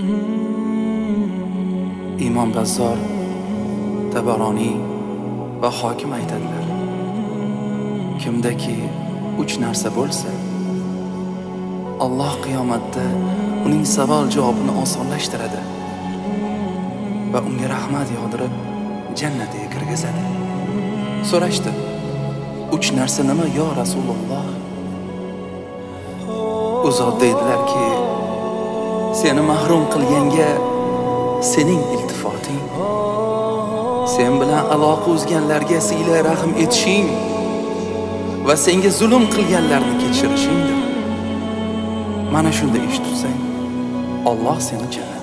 Imom Bazzor, Tabaroniy va Hokim aytadilar: kimdaki 3 narsa bo'lsa, Alloh qiyomatda uning savol javobini osonlashtiradi va unga rahmat yog'dirib jannatiga kirgizadi. So'rashdi: 3 narsa nima yo Rasululloh? U zot deydilarki: seni mahrum qilganga sening iltifoting, sen bilan aloqa uzganlarga siyla rahim etishing va senga zulm qilganlarni kechirishingdir. Mana shunda ish tutsang, Alloh seni jannatga